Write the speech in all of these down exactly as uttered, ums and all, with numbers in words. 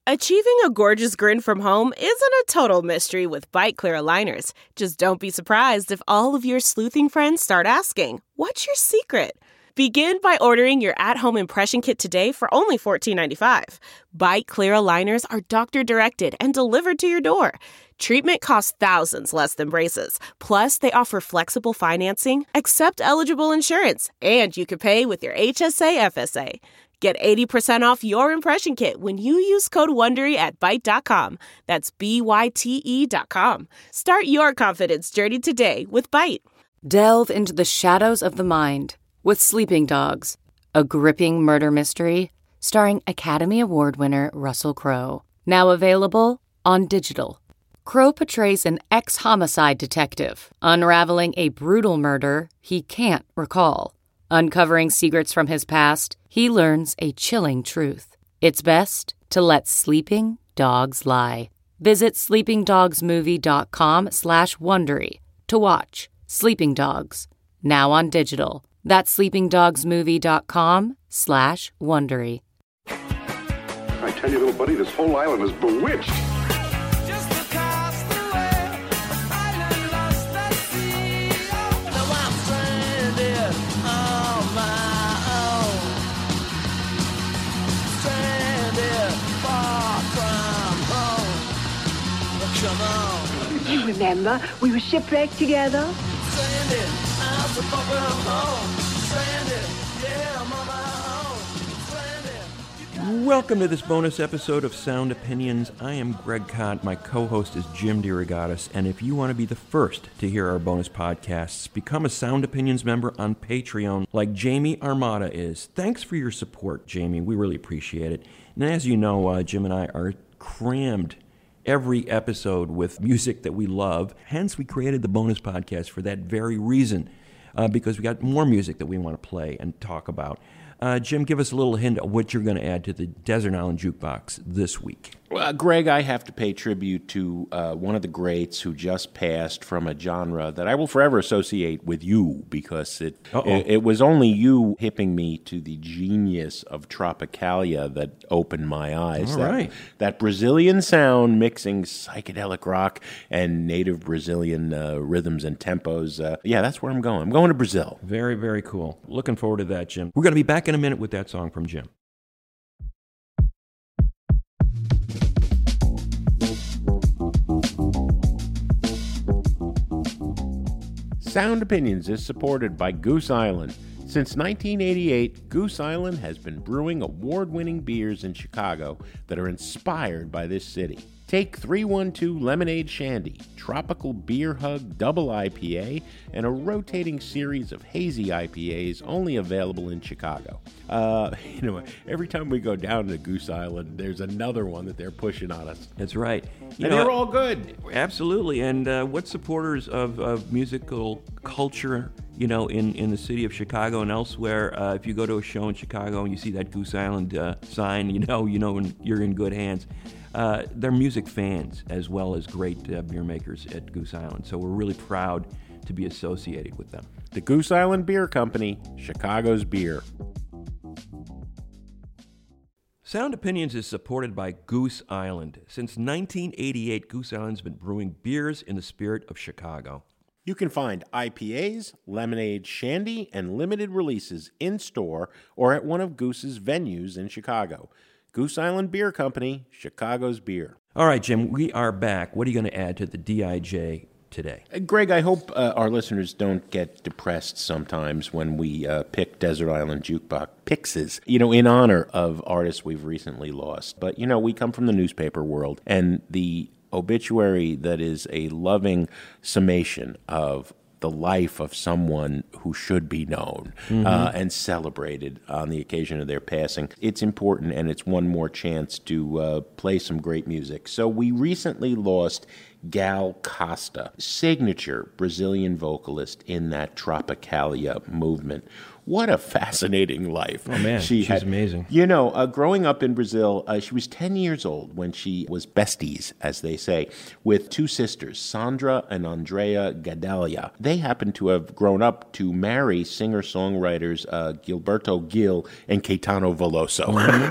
Achieving a gorgeous grin from home isn't a total mystery with Byte Clear aligners. Just don't be surprised if all of your sleuthing friends start asking, "What's your secret?" Begin by ordering your at-home impression kit today for only fourteen ninety-five. Byte Clear aligners are doctor-directed and delivered to your door. Treatment costs thousands less than braces. Plus, they offer flexible financing, accept eligible insurance, and you can pay with your H S A F S A. Get eighty percent off your impression kit when you use code WONDERY at byte dot com. That's B Y T E dot com. Start your confidence journey today with Byte. Delve into the shadows of the mind with Sleeping Dogs, a gripping murder mystery starring Academy Award winner Russell Crowe. Now available on digital. Crowe portrays an ex-homicide detective unraveling a brutal murder he can't recall. Uncovering secrets from his past, he learns a chilling truth. It's best to let sleeping dogs lie. Visit sleepingdogsmovie.com slash Wondery to watch Sleeping Dogs, now on digital. That's sleepingdogsmovie.com slash Wondery. I tell you, little buddy, this whole island is bewitched. You remember, we were shipwrecked together. Welcome to this bonus episode of Sound Opinions. I am Greg Kot. My co-host is Jim DeRogatis. And if you want to be the first to hear our bonus podcasts, become a Sound Opinions member on Patreon like Jamie Armada is. Thanks for your support, Jamie. We really appreciate it. And as you know, uh, Jim and I are crammed every episode with music that we love. Hence, we created the bonus podcast for that very reason, uh, because we got more music that we want to play and talk about. Uh, Jim, give us a little hint of what you're going to add to the Desert Island Jukebox this week. Well, Greg, I have to pay tribute to uh, one of the greats who just passed from a genre that I will forever associate with you, because it, it it was only you hipping me to the genius of Tropicalia that opened my eyes. All that, right. That Brazilian sound mixing psychedelic rock and native Brazilian uh, rhythms and tempos. Uh, yeah, that's where I'm going. I'm going to Brazil. Very, very cool. Looking forward to that, Jim. We're going to be back in a minute with that song from Jim. Sound Opinions is supported by Goose Island. Since nineteen eighty-eight, Goose Island has been brewing award-winning beers in Chicago that are inspired by this city. Take three one two Lemonade Shandy, Tropical Beer Hug Double I P A, and a rotating series of hazy I P As only available in Chicago. Uh, you know, every time we go down to Goose Island, there's another one that they're pushing on us. That's right. You and know, they're all good. Absolutely. And uh, what supporters of, of musical culture, you know, in, in the city of Chicago and elsewhere, uh, if you go to a show in Chicago and you see that Goose Island uh, sign, you know, you know you're in good hands. Uh, they're music fans as well as great uh, beer makers at Goose Island. So we're really proud to be associated with them. The Goose Island Beer Company, Chicago's beer. Sound Opinions is supported by Goose Island. Since nineteen eighty-eight, Goose Island's been brewing beers in the spirit of Chicago. You can find I P As, lemonade, shandy, and limited releases in-store or at one of Goose's venues in Chicago. Goose Island Beer Company, Chicago's beer. All right, Jim, we are back. What are you going to add to the D I J today? Uh, Greg, I hope uh, our listeners don't get depressed sometimes when we uh, pick Desert Island Jukebox pixes, you know, in honor of artists we've recently lost. But, you know, we come from the newspaper world, and the obituary that is a loving summation of the life of someone who should be known mm-hmm. uh, and celebrated on the occasion of their passing. It's important, and it's one more chance to uh, play some great music. So we recently lost Gal Costa, signature Brazilian vocalist in that Tropicalia movement. what a fascinating life. Oh, man, she she's had, amazing. You know, uh, growing up in Brazil, uh, she was ten years old when she was besties, as they say, with two sisters, Sandra and Andrea Gadelha. They happened to have grown up to marry singer-songwriters uh, Gilberto Gil and Caetano Veloso.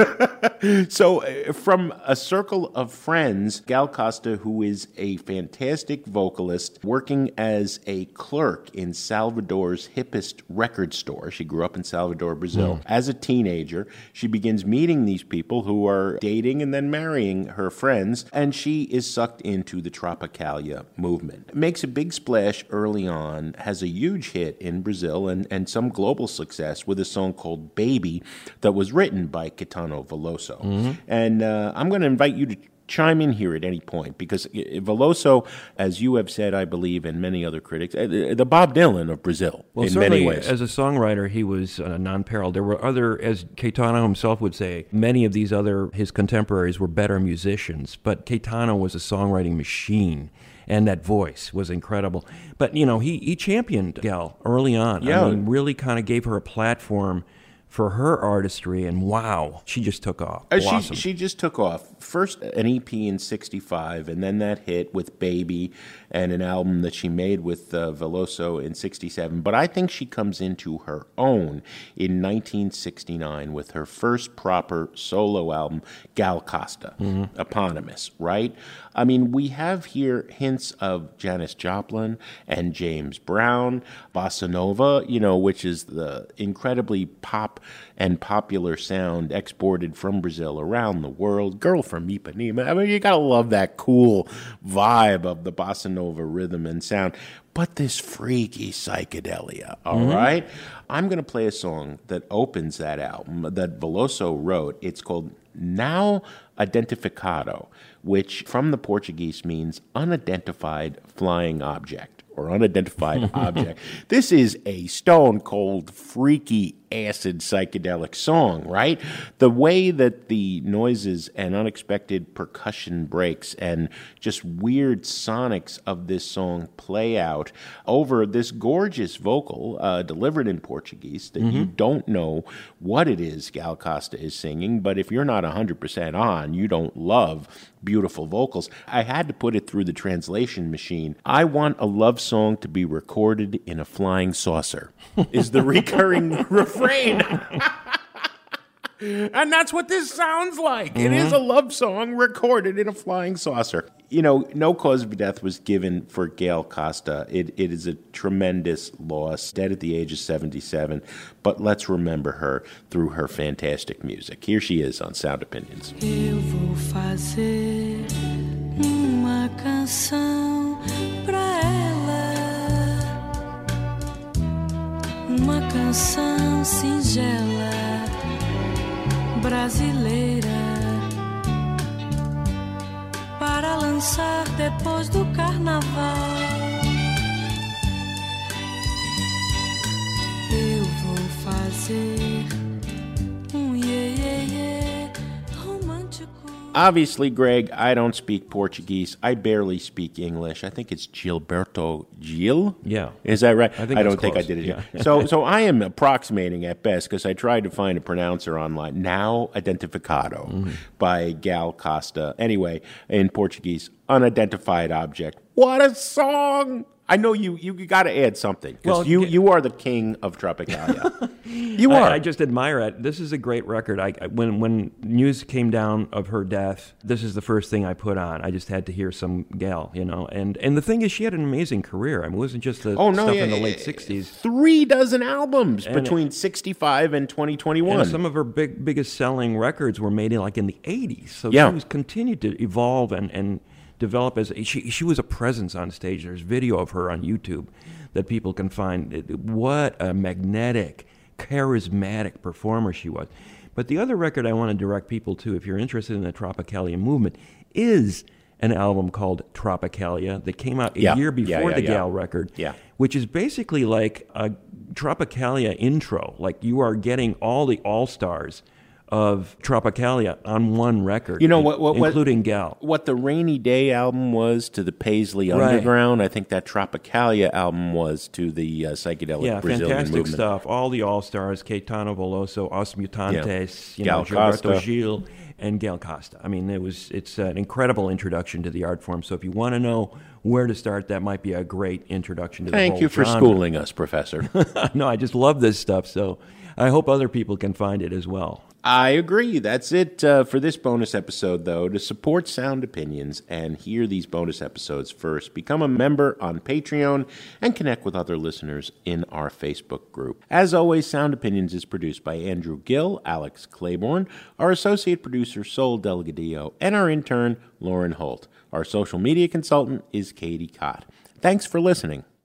Mm-hmm. So uh, from a circle of friends, Gal Costa, who is a fantastic vocalist, working as a clerk in Salvador's hippest record store. She grew up in Salvador, Brazil. Mm. As a teenager, she begins meeting these people who are dating and then marrying her friends, and she is sucked into the Tropicalia movement. Makes a big splash early on, has a huge hit in Brazil and, and some global success with a song called Baby that was written by Caetano Veloso. Mm-hmm. And uh, I'm going to invite you to chime in here at any point, because Veloso, as you have said, I believe, and many other critics, the Bob Dylan of Brazil, well, in many ways. As a songwriter, he was uh, non-paralleled. There were other, as Caetano himself would say, many of these other, his contemporaries were better musicians, but Caetano was a songwriting machine. And that voice was incredible. But, you know, he, he championed Gal early on. Yeah. I mean, really kind of gave her a platform for her artistry, and wow, she just took off. Uh, she, she just took off. First an E P in sixty-five, and then that hit with Baby, and an album that she made with uh, Veloso in sixty-seven. But I think she comes into her own in nineteen sixty-nine with her first proper solo album, Gal Costa, mm-hmm. eponymous, right? I mean, we have here hints of Janis Joplin and James Brown, Bossa Nova, you know, which is the incredibly pop and popular sound exported from Brazil around the world. Girl from Ipanema. I mean, you gotta love that cool vibe of the Bossa Nova rhythm and sound. But this freaky psychedelia, all mm-hmm. right? I'm gonna play a song that opens that album that Veloso wrote. It's called Now Identificado, which from the Portuguese means unidentified flying object or unidentified object. This is a stone cold, freaky, acid psychedelic song, right? The way that the noises and unexpected percussion breaks and just weird sonics of this song play out over this gorgeous vocal uh, delivered in Portuguese that mm-hmm. you don't know what it is Gal Costa is singing, but if you're not one hundred percent on, you don't love beautiful vocals. I had to put it through the translation machine. I want a love song to be recorded in a flying saucer is the recurring refrain. And that's what this sounds like. Mm-hmm. It is a love song recorded in a flying saucer. You know, no cause of death was given for Gal Costa. It, it is a tremendous loss, dead at the age of seventy-seven. But let's remember her through her fantastic music. Here she is on Sound Opinions. Eu vou fazer uma canção pra ela, uma canção singela, brasileira, para lançar depois do carnaval. Eu vou fazer um iê, iê, iê romântico. Obviously, Greg, I don't speak Portuguese. I barely speak English. I think it's Gilberto Gil. Yeah. Is that right? I, think I don't close. think I did it. Yeah. so so I am approximating at best because I tried to find a pronouncer online. Now Identificado mm-hmm. by Gal Costa. Anyway, in Portuguese, unidentified object. What a song! I know you you, you got to add something because well, you, you are the king of Tropicalia. You are. I, I just admire it. This is a great record. I, when when news came down of her death, this is the first thing I put on. I just had to hear some Gal, you know. And and the thing is, she had an amazing career. I mean, it wasn't just the oh, no, stuff yeah, in the yeah, late sixties. Three dozen albums and between it, sixty-five and twenty twenty-one. And some of her big biggest selling records were made in like in the eighties. So yeah. she was continued to evolve and and. develop as she she was a presence on stage. There's video of her on YouTube that people can find. What a magnetic, charismatic performer she was. But the other record I want to direct people to, if you're interested in the Tropicalia movement, is an album called Tropicalia that came out a yeah. year before yeah, yeah, the yeah. Gal record, yeah. which is basically like a Tropicalia intro. Like you are getting all the all-stars of Tropicalia on one record. You know what, what, what including Gal. What the Rainy Day album was to the Paisley Right. Underground, I think that Tropicalia album was to the uh, psychedelic Yeah, Brazilian fantastic movement. stuff. All the all-stars, Caetano Veloso, Os Mutantes, you Gal know, Gilberto Costa. Gil, and Gal Costa. I mean, it was it's an incredible introduction to the art form. So if you want to know where to start, that might be a great introduction to the Thank whole you for genre. schooling us, Professor. No, I just love this stuff, so I hope other people can find it as well. I agree. That's it uh, for this bonus episode, though. To support Sound Opinions and hear these bonus episodes first, become a member on Patreon and connect with other listeners in our Facebook group. As always, Sound Opinions is produced by Andrew Gill, Alex Claiborne, our associate producer, Sol Delgadillo, and our intern, Lauren Holt. Our social media consultant is Katie Cott. Thanks for listening.